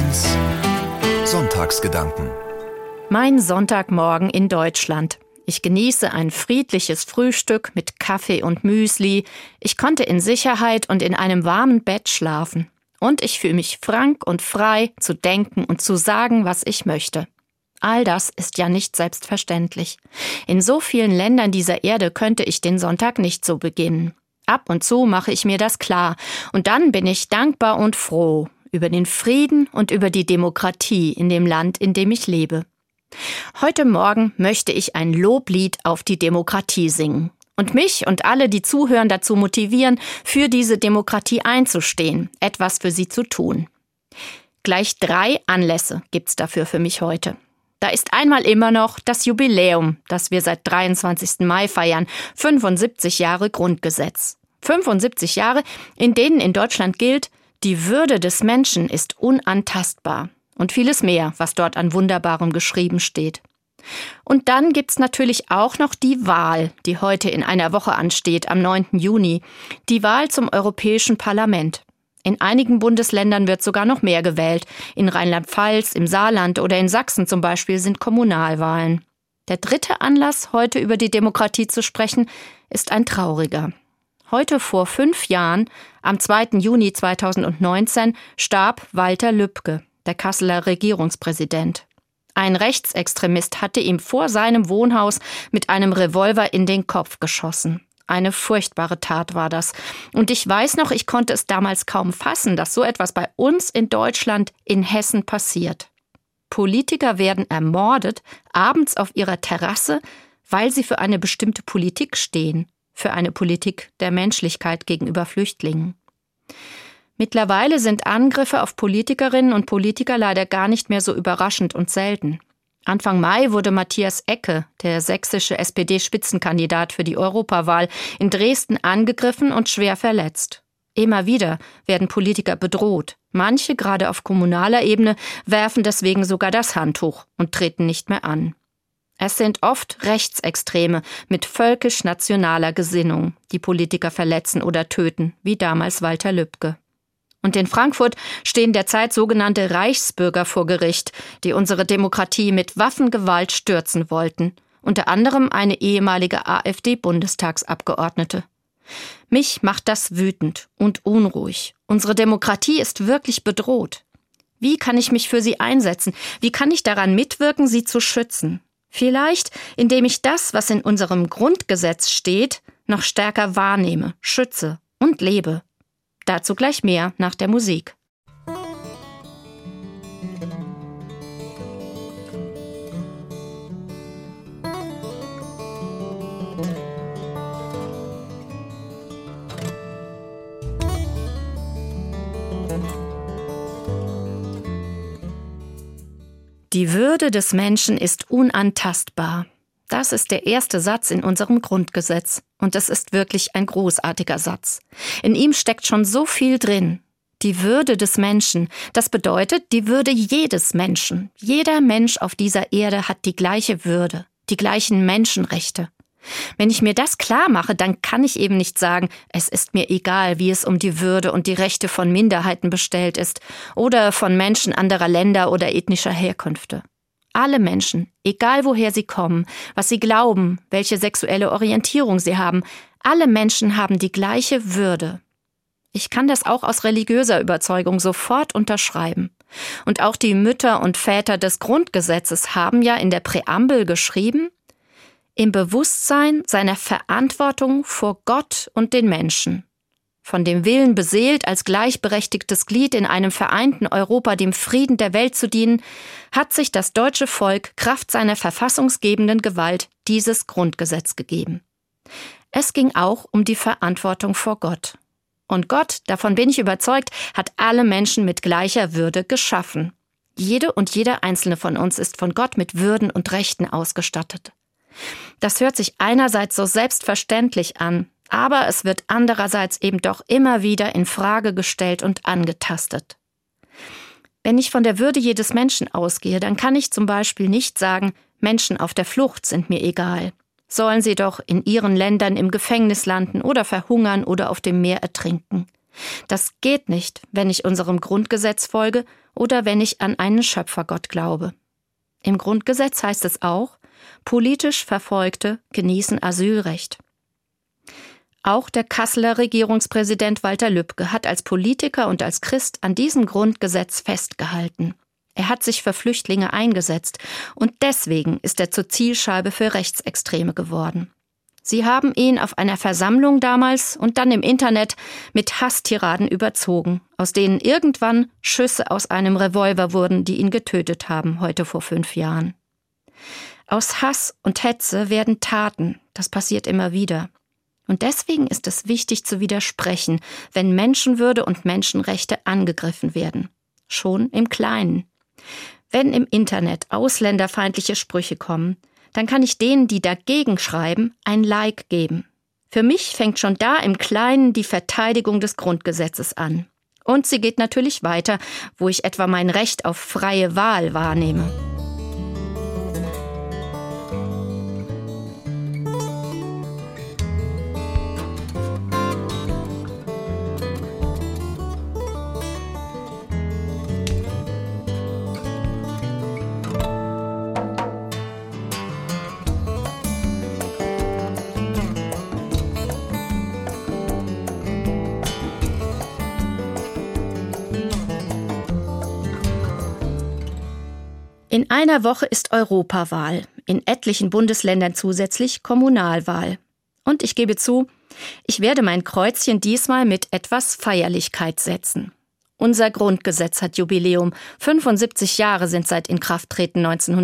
1 Sonntagsgedanken. Mein Sonntagmorgen in Deutschland. Ich genieße ein friedliches Frühstück mit Kaffee und Müsli. Ich konnte in Sicherheit und in einem warmen Bett schlafen. Und ich fühle mich frank und frei, zu denken und zu sagen, was ich möchte. All das ist ja nicht selbstverständlich. In so vielen Ländern dieser Erde könnte ich den Sonntag nicht so beginnen. Ab und zu mache ich mir das klar. Und dann bin ich dankbar und froh über den Frieden und über die Demokratie in dem Land, in dem ich lebe. Heute Morgen möchte ich ein Loblied auf die Demokratie singen und mich und alle, die zuhören, dazu motivieren, für diese Demokratie einzustehen, etwas für sie zu tun. Gleich 3 Anlässe gibt's dafür für mich heute. Da ist einmal immer noch das Jubiläum, das wir seit 23. Mai feiern, 75 Jahre Grundgesetz. 75 Jahre, in denen in Deutschland gilt, die Würde des Menschen ist unantastbar. Und vieles mehr, was dort an Wunderbarem geschrieben steht. Und dann gibt's natürlich auch noch die Wahl, die heute in einer Woche ansteht, am 9. Juni. Die Wahl zum Europäischen Parlament. In einigen Bundesländern wird sogar noch mehr gewählt. In Rheinland-Pfalz, im Saarland oder in Sachsen zum Beispiel sind Kommunalwahlen. Der 3. Anlass, heute über die Demokratie zu sprechen, ist ein trauriger. Heute vor 5 Jahren, am 2. Juni 2019, starb Walter Lübcke, der Kasseler Regierungspräsident. Ein Rechtsextremist hatte ihm vor seinem Wohnhaus mit einem Revolver in den Kopf geschossen. Eine furchtbare Tat war das. Und ich weiß noch, ich konnte es damals kaum fassen, dass so etwas bei uns in Deutschland, in Hessen passiert. Politiker werden ermordet, abends auf ihrer Terrasse, weil sie für eine bestimmte Politik stehen. Für eine Politik der Menschlichkeit gegenüber Flüchtlingen. Mittlerweile sind Angriffe auf Politikerinnen und Politiker leider gar nicht mehr so überraschend und selten. Anfang Mai wurde Matthias Ecke, der sächsische SPD-Spitzenkandidat für die Europawahl, in Dresden angegriffen und schwer verletzt. Immer wieder werden Politiker bedroht. Manche, gerade auf kommunaler Ebene, werfen deswegen sogar das Handtuch und treten nicht mehr an. Es sind oft Rechtsextreme mit völkisch-nationaler Gesinnung, die Politiker verletzen oder töten, wie damals Walter Lübcke. Und in Frankfurt stehen derzeit sogenannte Reichsbürger vor Gericht, die unsere Demokratie mit Waffengewalt stürzen wollten, unter anderem eine ehemalige AfD-Bundestagsabgeordnete. Mich macht das wütend und unruhig. Unsere Demokratie ist wirklich bedroht. Wie kann ich mich für sie einsetzen? Wie kann ich daran mitwirken, sie zu schützen? Vielleicht, indem ich das, was in unserem Grundgesetz steht, noch stärker wahrnehme, schütze und lebe. Dazu gleich mehr nach der Musik. Die Würde des Menschen ist unantastbar. Das ist der erste Satz in unserem Grundgesetz. Und es ist wirklich ein großartiger Satz. In ihm steckt schon so viel drin. Die Würde des Menschen, das bedeutet die Würde jedes Menschen. Jeder Mensch auf dieser Erde hat die gleiche Würde, die gleichen Menschenrechte. Wenn ich mir das klar mache, dann kann ich eben nicht sagen, es ist mir egal, wie es um die Würde und die Rechte von Minderheiten bestellt ist oder von Menschen anderer Länder oder ethnischer Herkünfte. Alle Menschen, egal woher sie kommen, was sie glauben, welche sexuelle Orientierung sie haben, alle Menschen haben die gleiche Würde. Ich kann das auch aus religiöser Überzeugung sofort unterschreiben. Und auch die Mütter und Väter des Grundgesetzes haben ja in der Präambel geschrieben, im Bewusstsein seiner Verantwortung vor Gott und den Menschen. Von dem Willen beseelt, als gleichberechtigtes Glied in einem vereinten Europa dem Frieden der Welt zu dienen, hat sich das deutsche Volk Kraft seiner verfassungsgebenden Gewalt dieses Grundgesetz gegeben. Es ging auch um die Verantwortung vor Gott. Und Gott, davon bin ich überzeugt, hat alle Menschen mit gleicher Würde geschaffen. Jede und jeder einzelne von uns ist von Gott mit Würden und Rechten ausgestattet. Das hört sich einerseits so selbstverständlich an, aber es wird andererseits eben doch immer wieder in Frage gestellt und angetastet. Wenn ich von der Würde jedes Menschen ausgehe, dann kann ich zum Beispiel nicht sagen, Menschen auf der Flucht sind mir egal. Sollen sie doch in ihren Ländern im Gefängnis landen oder verhungern oder auf dem Meer ertrinken. Das geht nicht, wenn ich unserem Grundgesetz folge oder wenn ich an einen Schöpfergott glaube. Im Grundgesetz heißt es auch, politisch Verfolgte genießen Asylrecht. Auch der Kasseler Regierungspräsident Walter Lübcke hat als Politiker und als Christ an diesem Grundgesetz festgehalten. Er hat sich für Flüchtlinge eingesetzt und deswegen ist er zur Zielscheibe für Rechtsextreme geworden. Sie haben ihn auf einer Versammlung damals und dann im Internet mit Hasstiraden überzogen, aus denen irgendwann Schüsse aus einem Revolver wurden, die ihn getötet haben, heute vor 5 Jahren. Aus Hass und Hetze werden Taten, das passiert immer wieder. Und deswegen ist es wichtig zu widersprechen, wenn Menschenwürde und Menschenrechte angegriffen werden. Schon im Kleinen. Wenn im Internet ausländerfeindliche Sprüche kommen, dann kann ich denen, die dagegen schreiben, ein Like geben. Für mich fängt schon da im Kleinen die Verteidigung des Grundgesetzes an. Und sie geht natürlich weiter, wo ich etwa mein Recht auf freie Wahl wahrnehme. In einer Woche ist Europawahl, in etlichen Bundesländern zusätzlich Kommunalwahl. Und ich gebe zu, ich werde mein Kreuzchen diesmal mit etwas Feierlichkeit setzen. Unser Grundgesetz hat Jubiläum. 75 Jahre sind seit Inkrafttreten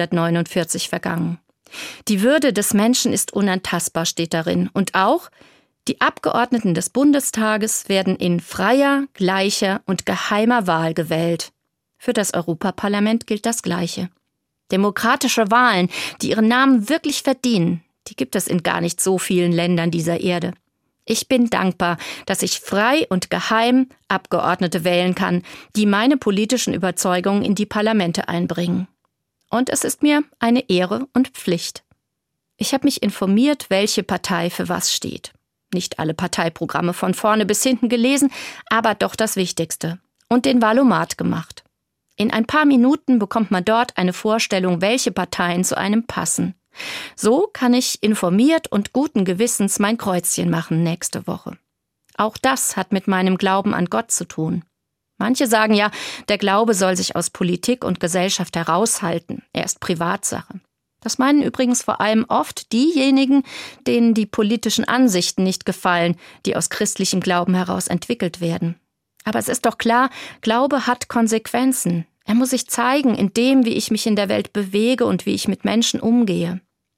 1949 vergangen. Die Würde des Menschen ist unantastbar, steht darin. Und auch, die Abgeordneten des Bundestages werden in freier, gleicher und geheimer Wahl gewählt. Für das Europaparlament gilt das Gleiche. Demokratische Wahlen, die ihren Namen wirklich verdienen, die gibt es in gar nicht so vielen Ländern dieser Erde. Ich bin dankbar, dass ich frei und geheim Abgeordnete wählen kann, die meine politischen Überzeugungen in die Parlamente einbringen. Und es ist mir eine Ehre und Pflicht. Ich habe mich informiert, welche Partei für was steht. Nicht alle Parteiprogramme von vorne bis hinten gelesen, aber doch das Wichtigste. Und den Wahlomat gemacht. In ein paar Minuten bekommt man dort eine Vorstellung, welche Parteien zu einem passen. So kann ich informiert und guten Gewissens mein Kreuzchen machen nächste Woche. Auch das hat mit meinem Glauben an Gott zu tun. Manche sagen ja, der Glaube soll sich aus Politik und Gesellschaft heraushalten. Er ist Privatsache. Das meinen übrigens vor allem oft diejenigen, denen die politischen Ansichten nicht gefallen, die aus christlichem Glauben heraus entwickelt werden. Aber es ist doch klar, Glaube hat Konsequenzen. Er muss sich zeigen in dem, wie ich mich in der Welt bewege und wie ich mit Menschen umgehe.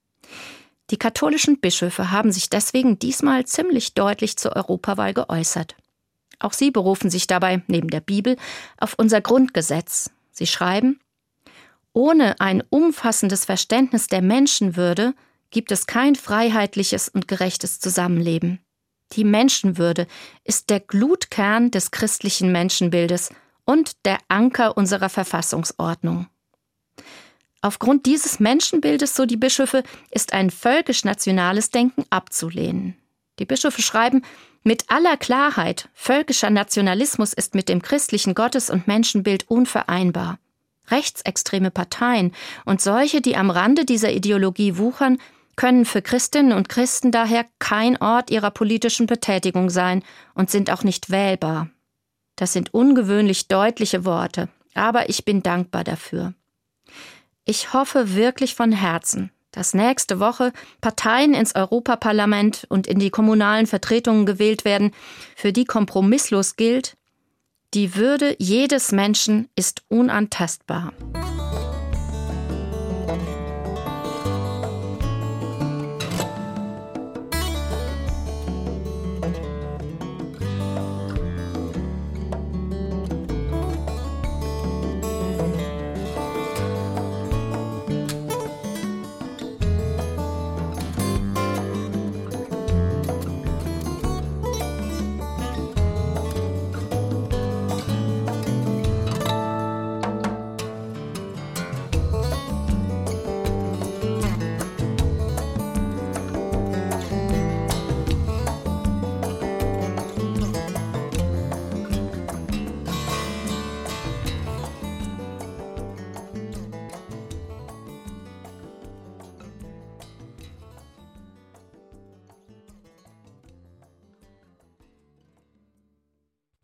Die katholischen Bischöfe haben sich deswegen diesmal ziemlich deutlich zur Europawahl geäußert. Auch sie berufen sich dabei, neben der Bibel, auf unser Grundgesetz. Sie schreiben: Ohne ein umfassendes Verständnis der Menschenwürde gibt es kein freiheitliches und gerechtes Zusammenleben. Die Menschenwürde ist der Glutkern des christlichen Menschenbildes und der Anker unserer Verfassungsordnung. Aufgrund dieses Menschenbildes, so die Bischöfe, ist ein völkisch-nationales Denken abzulehnen. Die Bischöfe schreiben: Mit aller Klarheit, völkischer Nationalismus ist mit dem christlichen Gottes- und Menschenbild unvereinbar. Rechtsextreme Parteien und solche, die am Rande dieser Ideologie wuchern, können für Christinnen und Christen daher kein Ort ihrer politischen Betätigung sein und sind auch nicht wählbar. Das sind ungewöhnlich deutliche Worte, aber ich bin dankbar dafür. Ich hoffe wirklich von Herzen, dass nächste Woche Parteien ins Europaparlament und in die kommunalen Vertretungen gewählt werden, für die kompromisslos gilt: Die Würde jedes Menschen ist unantastbar.